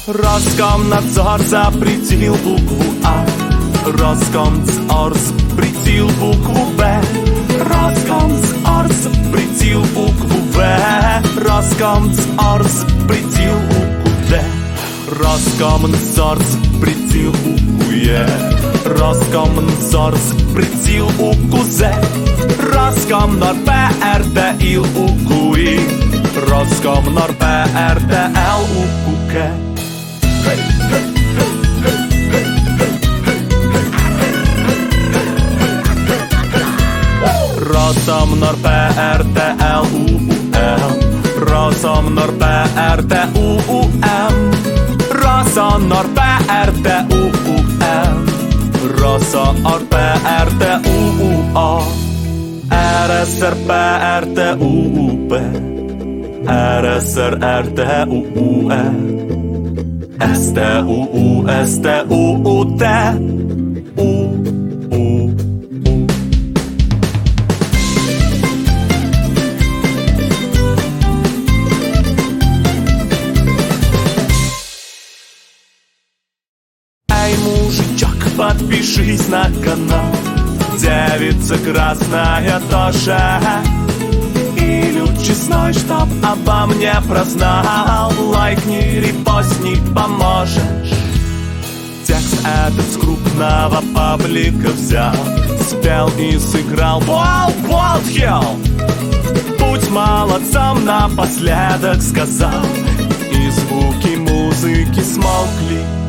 Роскомнадзор запретил букву А, Роскомнадзор запретил букву Б, Роскомнадзор запретил букву В, Роскомнадзор запретил букву Д, Роскомнадзор запретил букву Е, Роскомнадзор запретил букву З, Роскомнадзор ПРТИЛ букву И, Роскомнадзор ПРТЛ букву К. Росомнадзор ПРТЛ УУЛ, Росомнадзор ПРТУУМ, Росомнадзор ПРТУУМ, Росомнадзор ПРТУУО, РСР ПРТУУП, РСР РТУУЭ, СТУУ СТУУТ, подпишись на канал, девица красная тоже, и люд честной, чтоб обо мне прознал. Лайкни, репостни, поможешь. Текст этот с крупного паблика взял, спел и сыграл Болтхилл. Будь молодцом, напоследок сказал, и звуки музыки смолкли.